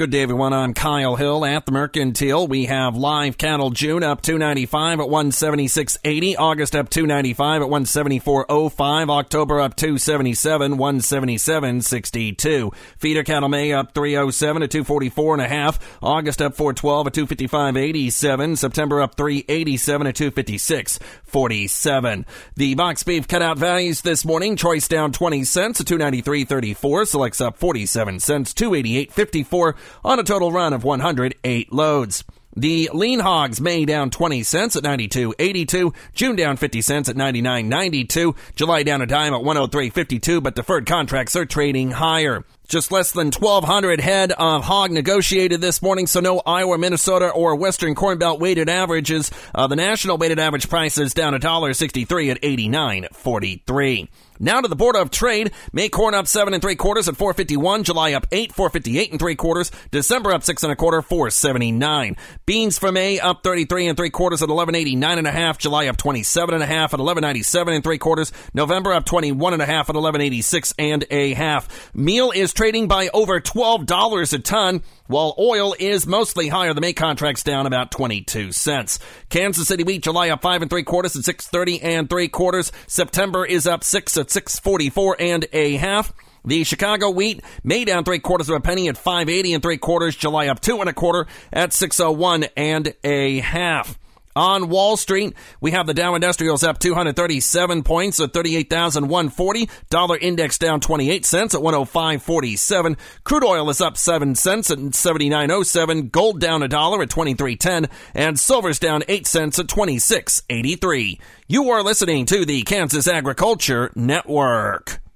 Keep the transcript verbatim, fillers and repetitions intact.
Good day, everyone. I'm Kyle Hill at the Mercantile. We have live cattle June up two ninety-five at one seventy-six eighty. August up two ninety-five at one seventy-four oh five. October up two seventy-seven, one seventy-seven sixty-two. Feeder cattle May up three oh seven at two forty-four and a half. August up four twelve at two fifty-five eighty-seven. September up three eighty-seven at two fifty-six forty-seven. The box beef cutout values this morning: choice down twenty cents at two ninety-three thirty-four. Selects up forty-seven cents, two eighty-eight fifty-four on a total run of one hundred eight loads. The lean hogs May down twenty cents at ninety-two eighty-two. June down fifty cents at ninety-nine ninety-two. July down a dime at one oh three fifty-two, but deferred contracts are trading higher. Just less than twelve hundred head of hog negotiated this morning, so no Iowa, Minnesota, or Western Corn Belt weighted averages. Uh, the national weighted average price is down one dollar sixty-three at eighty-nine forty-three. Now to the Board of Trade. May corn up seven and three quarters at four fifty-one. July up eight, four fifty-eight and three quarters. December up six and a quarter, four seventy-nine. Beans for May up thirty-three and three quarters at eleven eighty-nine and a half. July up twenty-seven and a half at eleven ninety-seven and three quarters. November up twenty-one and a half at eleven eighty-six and a half. Meal is trading by over twelve dollars a ton, while oil is mostly higher. The May contract's down about twenty-two cents. Kansas City wheat, July up five and three quarters at six thirty and three quarters. September is up six at six forty-four and a half. The Chicago wheat, May down three quarters of a penny at five eighty and three quarters. July up two and a quarter at six oh one and a half. On Wall Street, we have the Dow Industrials up two hundred thirty-seven points at thirty-eight thousand one hundred forty. Dollar index down twenty-eight cents at one oh five forty-seven. Crude oil is up seven cents at seventy-nine oh seven. Gold down a dollar at twenty-three ten. And silver's down eight cents at twenty-six eighty-three. You are listening to the Kansas Agriculture Network.